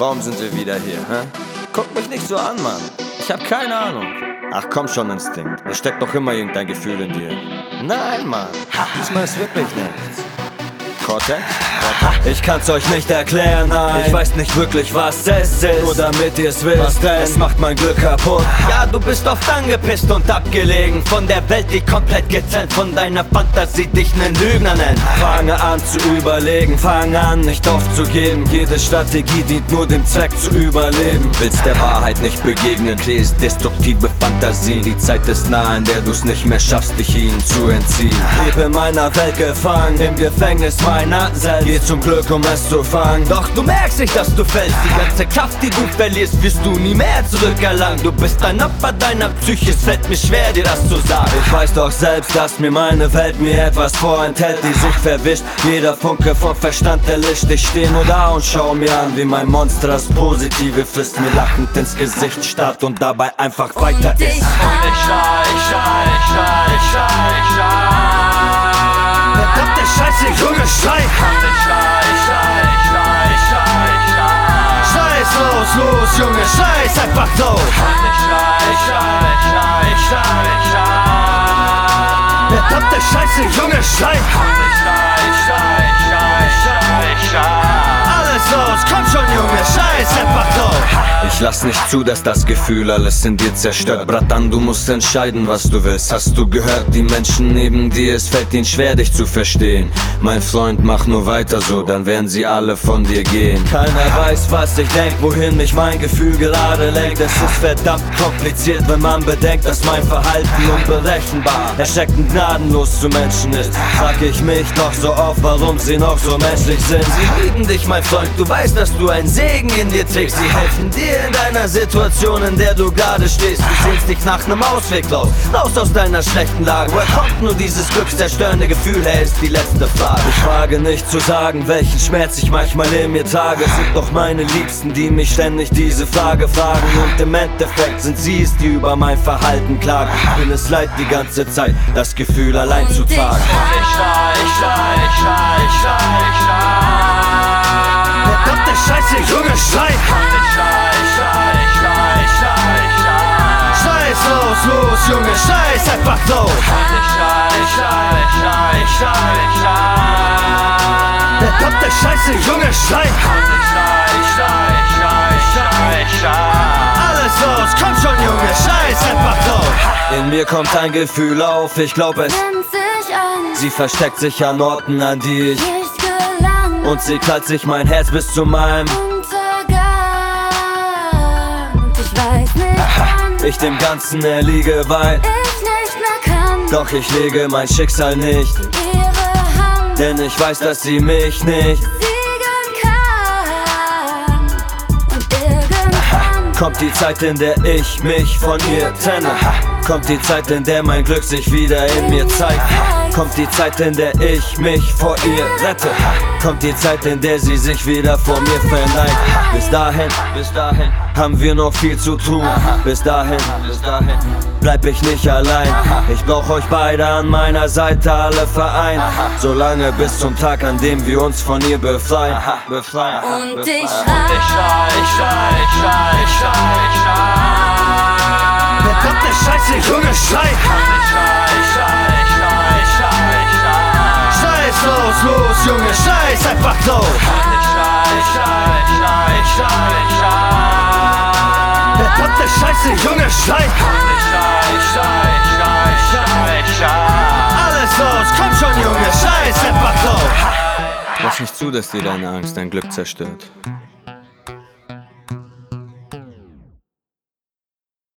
Warum sind wir wieder hier, hä? Guck mich nicht so an, Mann. Ich hab keine Ahnung. Ach komm schon, Instinkt. Es steckt doch immer irgendein Gefühl in dir. Nein, Mann. Diesmal ist wirklich nichts. Cortex? Ich kann's euch nicht erklären, nein. Ich weiß nicht wirklich, was es ist. Nur damit ihr's wisst, was denn? Es macht mein Glück kaputt. Ja, du bist oft angepisst und abgelegen von der Welt, die komplett getrennt von deiner Fantasie dich nen Lügner nennt. Fange an zu überlegen, fange an nicht aufzugeben. Jede Strategie dient nur dem Zweck zu überleben. Willst der Wahrheit nicht begegnen, lest destruktive Fantasien. Die Zeit ist nah, in der du's nicht mehr schaffst, dich ihnen zu entziehen. Lebe in meiner Welt gefangen, im Gefängnis meiner selbst. Geh zum Glück, um es zu fangen. Doch du merkst nicht, dass du fällst. Die ganze Kraft, die du verlierst, wirst du nie mehr zurückerlangen. Du bist ein Opfer deiner Psyche, es fällt mir schwer, dir das zu sagen. Ich weiß doch selbst, dass mir meine Welt mir etwas vorenthält, die sich verwischt. Jeder Funke vom Verstand erlischt. Ich steh nur da und schau mir an, wie mein Monster das Positive frisst, mir lachend ins Gesicht starrt und dabei einfach weiter ist. Und ich schrei. Verdammte Scheiße, Junge, schrei! Scheiß los, Junge, scheiß einfach so! Verdammte Scheiße, Junge, schrei! Alles los, komm schon, Junge, scheiß einfach so! Ich lass nicht zu, dass das Gefühl alles in dir zerstört. Bratan, du musst entscheiden, was du willst. Hast du gehört, die Menschen neben dir, es fällt ihnen schwer, dich zu verstehen. Mein Freund, mach nur weiter so, dann werden sie alle von dir gehen. Keiner weiß, was ich denk, wohin mich mein Gefühl gerade lenkt. Es ist verdammt kompliziert, wenn man bedenkt, dass mein Verhalten unberechenbar, erschreckend gnadenlos zu Menschen ist. Frag ich mich doch so oft, warum sie noch so menschlich sind. Sie lieben dich, mein Freund, du weißt, dass du einen Segen in dir trägst. Sie helfen dir in deiner Situation, in der du gerade stehst. Du sehnst dich nach nem Ausweg raus aus deiner schlechten Lage. Woher kommt nur dieses glückszerstörende Gefühl? Hey, ist die letzte Frage. Ich wage nicht zu sagen, welchen Schmerz ich manchmal in mir trage. Es sind doch meine Liebsten, die mich ständig diese Frage fragen. Und im Endeffekt sind sie es, die über mein Verhalten klagen. Bin es leid, die ganze Zeit das Gefühl allein zu tragen. Und ich schrei. Verdammte Scheiße, Junge, schrei! Scheiß los, Junge, scheiß einfach so! Verdammte Scheiße, Junge, schrei! Alles los, komm schon, Junge, scheiß einfach so! In mir kommt ein Gefühl auf, ich glaub es. Sie versteckt sich an Orten, an die ich und sie krallt sich mein Herz bis zu meinem Untergang. Ich weiß nicht, wann ich dem Ganzen erliege, weil ich nicht mehr kann. doch ich lege mein Schicksal nicht In ihre Hand denn ich weiß, dass sie mich nicht siegen kann. Und irgendwann kommt die Zeit, in der ich mich von ihr trenne. Kommt die Zeit, in der mein Glück sich wieder in mir zeigt. Kommt die Zeit, in der ich mich vor ihr rette. Kommt die Zeit, in der sie sich wieder vor mir verneigt. Bis dahin haben wir noch viel zu tun. Bis dahin bleib ich nicht allein. Ich brauch euch beide an meiner Seite, alle vereint. Solange bis zum Tag, an dem wir uns von ihr befreien. und ich schrei. Verdammte Scheiße, Junge, schrei! Scheiß los, Junge, scheiß einfach so! Verdammte Scheiße, Junge, schrei! Alles los, komm schon, Junge, scheiß einfach so! Lass nicht zu, dass dir deine Angst dein Glück zerstört.